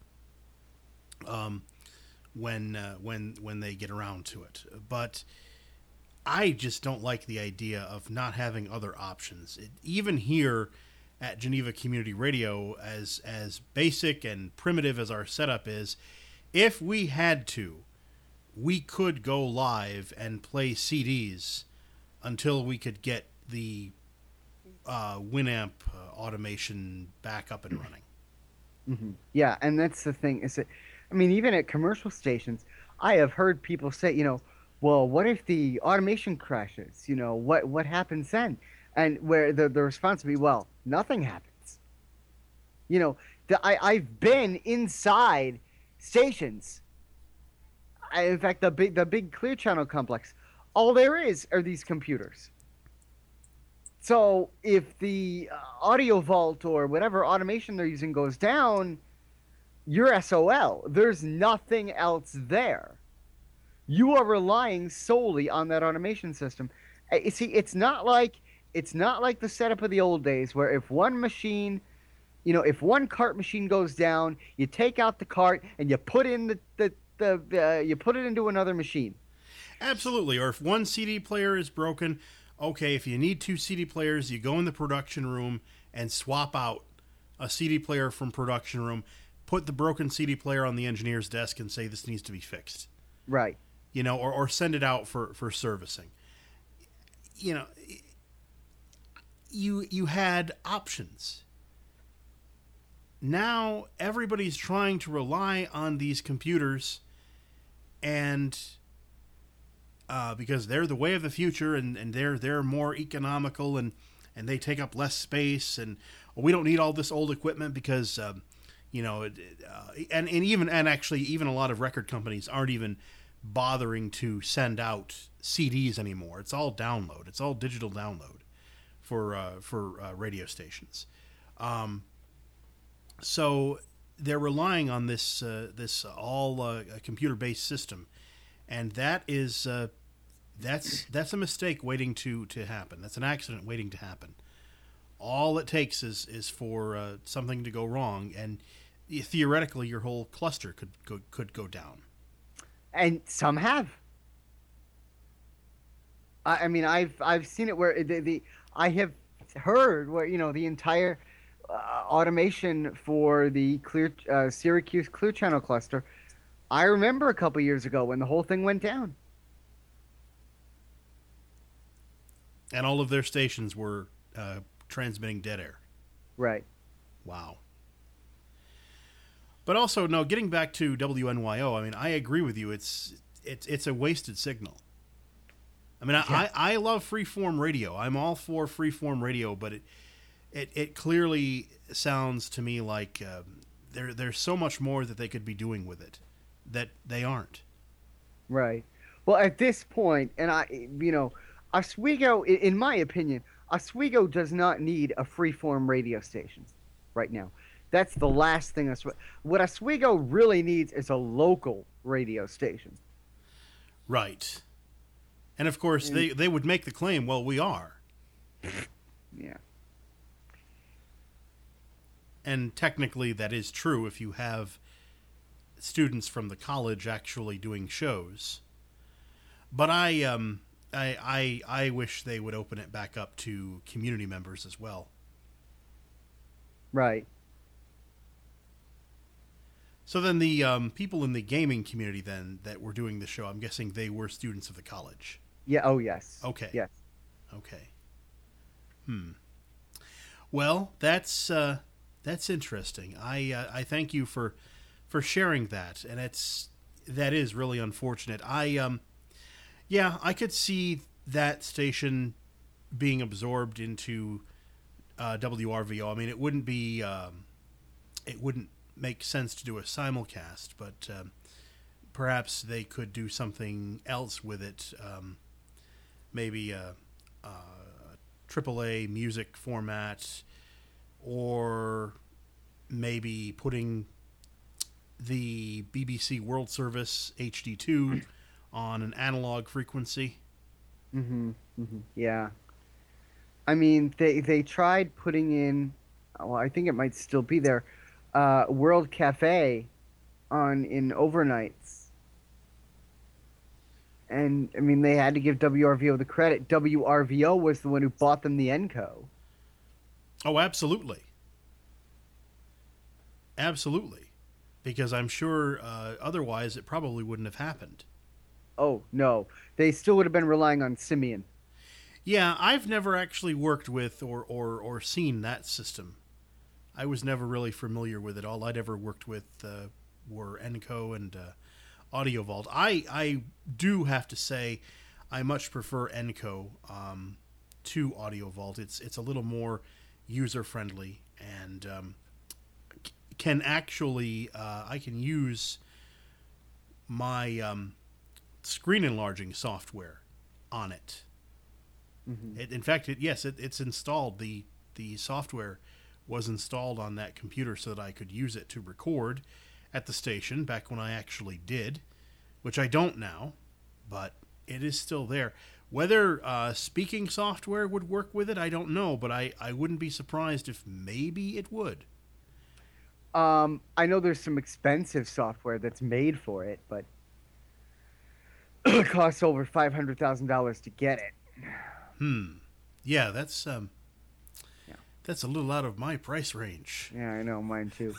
um, when uh, when when they get around to it. But I just don't like the idea of not having other options. It, even here at Geneva Community Radio, as as basic and primitive as our setup is, if we had to, we could go live and play C Ds until we could get the uh, Winamp uh, automation back up and running. Hmm. Yeah, and that's the thing is that, I mean, even at commercial stations, I have heard people say, you know, well, what if the automation crashes? You know, what what happens then? And where the the response would be, well, nothing happens. You know, the, I I've been inside stations. I, in fact, the big the big Clear Channel complex, all there is are these computers. So if the uh, audio vault or whatever automation they're using goes down, you're S O L. There's nothing else there. You are relying solely on that automation system. Uh, You see, it's not like it's not like the setup of the old days where if one machine, you know, if one cart machine goes down, you take out the cart and you put in the the, the uh, you put it into another machine. Absolutely. Or if one C D player is broken, okay, if you need two C D players, you go in the production room and swap out a C D player from production room, put the broken C D player on the engineer's desk and say this needs to be fixed. Right. You know, or, or send it out for, for servicing. You know, you you had options. Now everybody's trying to rely on these computers, and uh, because they're the way of the future, and, and they're they're more economical, and, and they take up less space, and well, we don't need all this old equipment because um, you know, it, uh, and and even and actually even a lot of record companies aren't even bothering to send out C Ds anymore. It's all download. It's all digital download for uh, for uh, radio stations. Um, so they're relying on this uh, this all uh, computer based system, and that is uh, that's that's a mistake waiting to to happen. That's an accident waiting to happen. All it takes is is for uh, something to go wrong, and theoretically your whole cluster could go, could go down. And some have. I, I mean, I've I've seen it where the, the I have heard where you know the entire uh, automation for the Clear uh, Syracuse Clear Channel cluster. I remember a couple years ago when the whole thing went down. And all of their stations were uh, transmitting dead air. Right. Wow. But also, no, getting back to W N Y O, I mean, I agree with you. It's it's it's a wasted signal. I mean, Yeah. I, I love freeform radio. I'm all for freeform radio, but it it, it clearly sounds to me like um, there there's so much more that they could be doing with it that they aren't. Right. Well, at this point, and I, you know, Oswego, i- in my opinion, Oswego does not need a freeform radio station right now. That's the last thing. Oswego, what Oswego really needs is a local radio station. Right. And of course, they, they would make the claim, well, we are. Yeah. And technically, that is true if you have students from the college actually doing shows. But I, um, I, I, I wish they would open it back up to community members as well. Right. So then the um, people in the gaming community then that were doing the show, I'm guessing they were students of the college. Yeah. Oh, yes. Okay. Yes. Okay. Hmm. Well, that's uh, that's interesting. I uh, I thank you for for sharing that, and it's that is really unfortunate. I um, yeah, I could see that station being absorbed into uh, W R V O. I mean, it wouldn't be um, it wouldn't make sense to do a simulcast, but um, perhaps they could do something else with it. Um, maybe a, a triple A music format, or maybe putting the B B C World Service H D two on an analog frequency. Mm-hmm. Mm-hmm. Yeah. I mean, they they tried putting in. Well, I think it might still be there. Uh, World Cafe on in overnights. And, I mean, they had to give W R V O the credit. W R V O was the one who bought them the Enco. Oh, absolutely. Absolutely. Because I'm sure uh, otherwise it probably wouldn't have happened. Oh, no. They still would have been relying on Simeon. Yeah, I've never actually worked with or, or, or seen that system. I was never really familiar with it. All I'd ever worked with uh, were Enco and uh, Audio Vault. I I do have to say, I much prefer Enco um, to Audio Vault. It's it's a little more user friendly and um, c- can actually uh, I can use my um, screen enlarging software on it. Mm-hmm. It in fact, it, yes, it, it's installed. the The software was installed on that computer so that I could use it to record at the station back when I actually did, which I don't now, but it is still there. Whether uh, speaking software would work with it, I don't know, but I, I wouldn't be surprised if maybe it would. Um, I know there's some expensive software that's made for it, but it costs over five hundred thousand dollars to get it. Hmm. Yeah, that's um, yeah. that's a little out of my price range. Yeah, I know, mine too.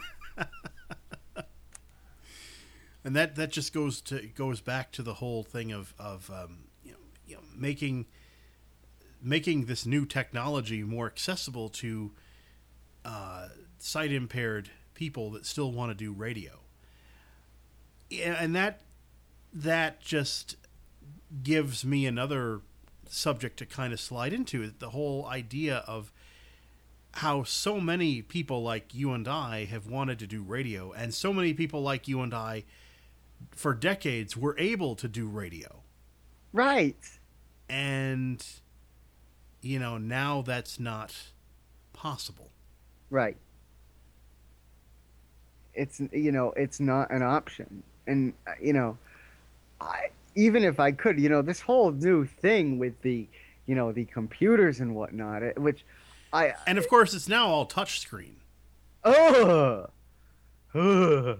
And that, that just goes to goes back to the whole thing of of um, you know, you know making making this new technology more accessible to uh, sight impaired people that still want to do radio. Yeah, and that that just gives me another subject to kind of slide into, the whole idea of how so many people like you and I have wanted to do radio, and so many people like you and I for decades were able to do radio. Right. And, you know, now that's not possible. Right. It's, you know, it's not an option. And, you know, I, even if I could, you know, this whole new thing with the, you know, the computers and whatnot, which I... And, of course, it's now all touchscreen. Ugh. Ugh.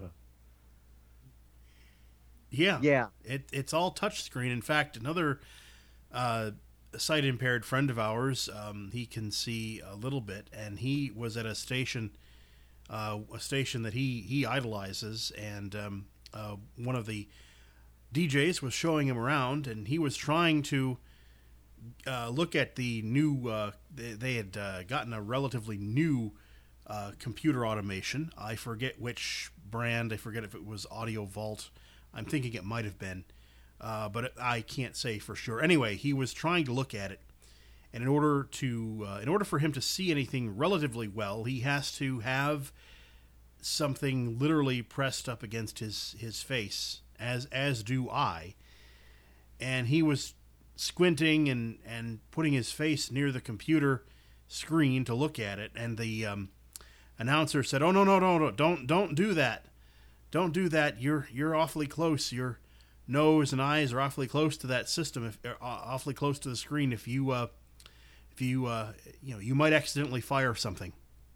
Yeah. Yeah. It, it's all touchscreen. In fact, another uh, sight-impaired friend of ours, um, he can see a little bit, and he was at a station, uh, a station that he, he idolizes, and um, uh, one of the D Js was showing him around, and he was trying to uh, look at the new, uh, they, they had uh, gotten a relatively new uh, computer automation. I forget which brand, I forget if it was Audio Vault. I'm thinking it might have been, uh, but I can't say for sure. Anyway, he was trying to look at it, and in order to, uh, in order for him to see anything relatively well, he has to have something literally pressed up against his, his face, as as do I. And he was squinting and, and putting his face near the computer screen to look at it, and the um, announcer said, "Oh no no no no! Don't don't do that! Don't do that! You're you're awfully close. Your nose and eyes are awfully close to that system. If uh, awfully close to the screen. If you uh, if you uh, you know, you might accidentally fire something."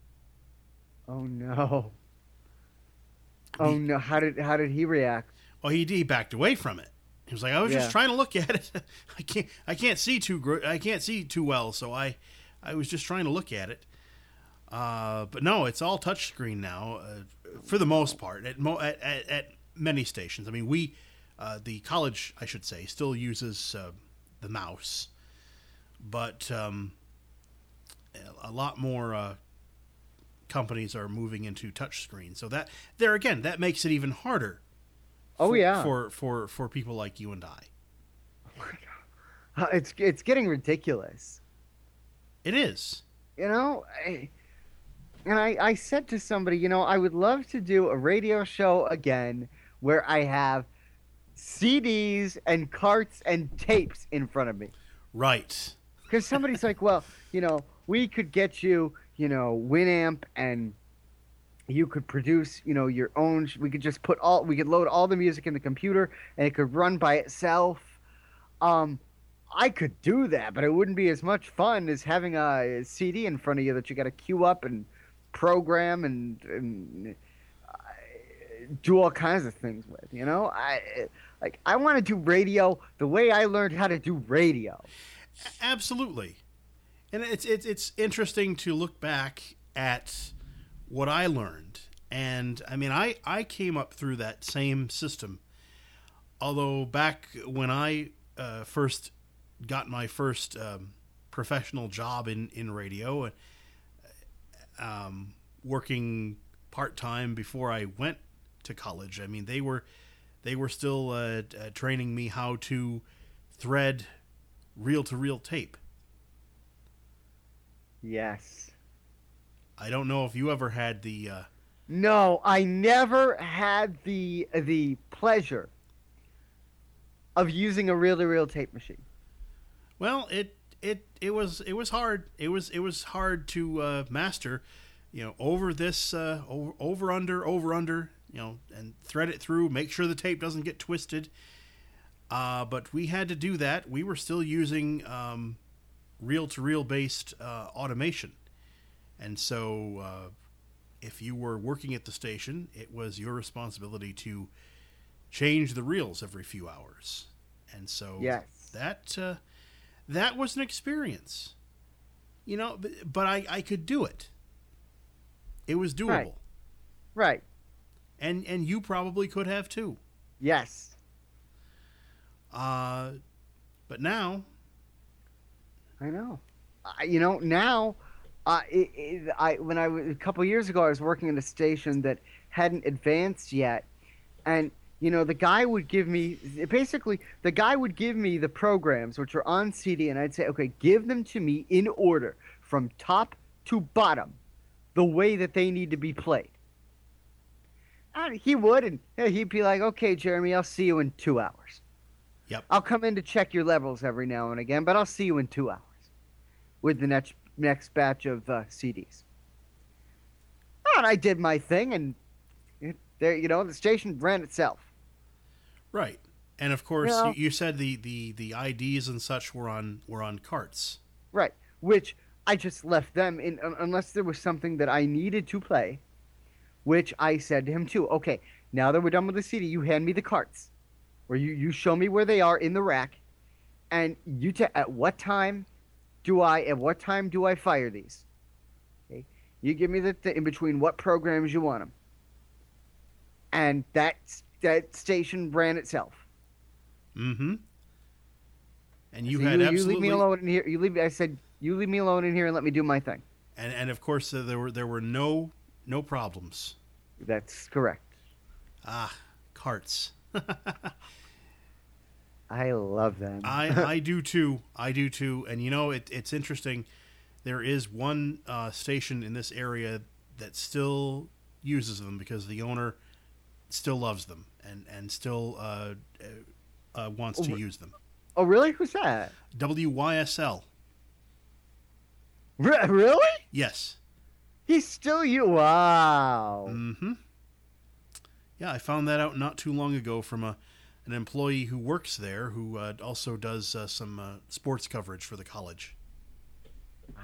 Oh no! Oh no! How did how did he react? Well, he, he backed away from it. He was like, "I was Yeah. just trying to look at it. I can't I can't see too gr- I can't see too well, so I I was just trying to look at it." Uh, but no, it's all touchscreen now, uh, for the most part. At, mo- at, at at many stations, I mean, we uh, the college, I should say, still uses uh, the mouse, but um, a lot more uh, companies are moving into touchscreen. So that there again, that makes it even harder. Oh for, yeah, for for for people like you and I. Uh, It's it's getting ridiculous. It is. You know, I, and I I said to somebody, you know, I would love to do a radio show again where I have C Ds and carts and tapes in front of me. Right. Because somebody's like, well, you know, we could get you, you know, Winamp, and you could produce, you know, your own. We could just put all, we could load all the music in the computer, and it could run by itself. Um, I could do that, but it wouldn't be as much fun as having a C D in front of you that you got to queue up and program and, and uh, do all kinds of things with. You know, I like I want to do radio the way I learned how to do radio. Absolutely. And it's it's it's interesting to look back at what I learned. And I mean, I, I came up through that same system. Although back when I uh, first got my first um, professional job in, in radio, um, working part-time before I went to college. I mean, they were they were still uh, uh, training me how to thread reel-to-reel tape. Yes. I don't know if you ever had the... Uh, No, I never had the the pleasure of using a reel-to-reel tape machine. well, it it it was it was hard. It was it was hard to uh, master. You know, over this uh, over, over under over under. You know, and thread it through. Make sure the tape doesn't get twisted. Uh, but we had to do that. We were still using um, reel-to-reel based uh, automation, and so uh, if you were working at the station, it was your responsibility to change the reels every few hours, and so Yes. that uh, that was an experience. You know, but, but I, I could do it. It was doable, Right. Right. and and you probably could have too. Yes. Uh, but now, I know. I, you know, now, uh, it, it, I when I was a couple years ago, I was working at a station that hadn't advanced yet, and you know, the guy would give me basically the guy would give me the programs which were on C D, and I'd say, okay, give them to me in order from top to bottom, the way that they need to be played. And he would, and he'd be like, okay, Jeremy, I'll see you in two hours. Yep. I'll come in to check your levels every now and again, but I'll see you in two hours with the next next batch of uh, C Ds. And I did my thing, and it, there, you know, the station ran itself. right, and of course, Well- you, you said the, the, the I Ds and such were on were on carts. Right, which I just left them in un- unless there was something that I needed to play, which I said to him too. Okay, now that we're done with the C D, you hand me the carts, or you, you show me where they are in the rack, and you ta- at what time do I at what time do I fire these? Okay, you give me the th- in between what programs you want them, and that that station ran itself. Mm-hmm. And you So had you, you absolutely leave me alone in here. You leave. I said you leave me alone in here and let me do my thing. and and of course uh, there were there were no no problems. That's correct. Ah, carts. I love them. I, I do too. I do too. And you know, it, it's interesting. There is one uh, station in this area that still uses them because the owner still loves them and and still uh, uh, wants to Oh, use them. Oh, really? Who's that? W Y S L. Re- really? Yes. He's still you. Wow. Mm-hmm. Yeah, I found that out not too long ago from a an employee who works there who uh, also does uh, some uh, sports coverage for the college. Wow.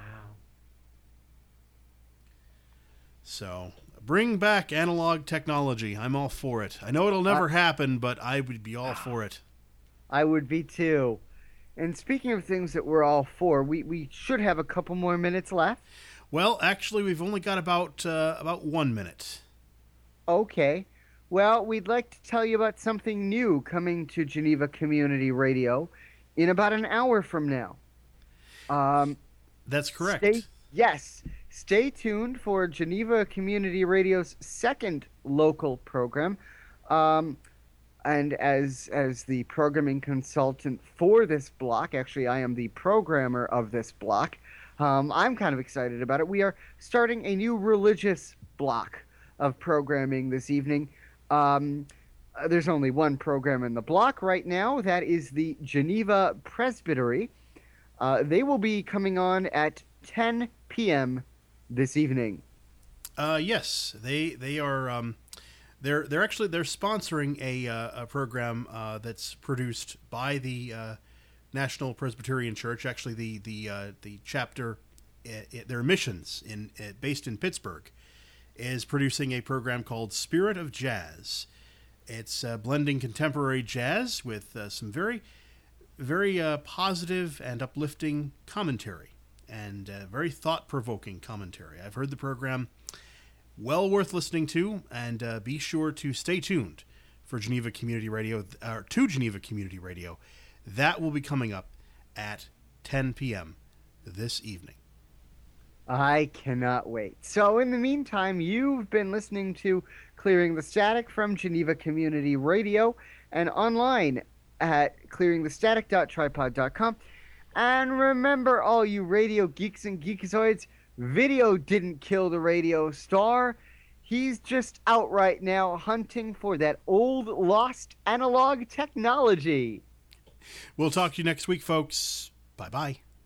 So, bring back analog technology. I'm all for it. I know it'll never Uh, happen, but I would be all for it. I would be too. And speaking of things that we're all for, we, we should have a couple more minutes left. Well, actually, we've only got about uh, about one minute. Okay. Well, we'd like to tell you about something new coming to Geneva Community Radio in about an hour from now. Um, That's correct. Stay, yes. Stay tuned for Geneva Community Radio's second local program. Um, and as as the programming consultant for this block, actually, I am the programmer of this block. Um, I'm kind of excited about it. We are starting a new religious block of programming this evening. Um, uh, there's only one program in the block right now. That is the Geneva Presbytery. Uh, they will be coming on at ten p.m. this evening. Uh, yes, they they are. Um, they're they're actually they're sponsoring a uh, a program uh, that's produced by the uh, National Presbyterian Church. Actually, the the uh, the chapter, uh, their missions in uh, based in Pittsburgh, is producing a program called Spirit of Jazz. It's uh, blending contemporary jazz with uh, some very, very uh, positive and uplifting commentary and uh, very thought-provoking commentary. I've heard the program, well worth listening to, and uh, be sure to stay tuned for Geneva Community Radio, or to Geneva Community Radio. That will be coming up at ten p.m. this evening. I cannot wait. So in the meantime, you've been listening to Clearing the Static from Geneva Community Radio and online at clearing the static dot tripod dot com. And remember, all you radio geeks and geekazoids, video didn't kill the radio star. He's just out right now hunting for that old lost analog technology. We'll talk to you next week, folks. Bye-bye.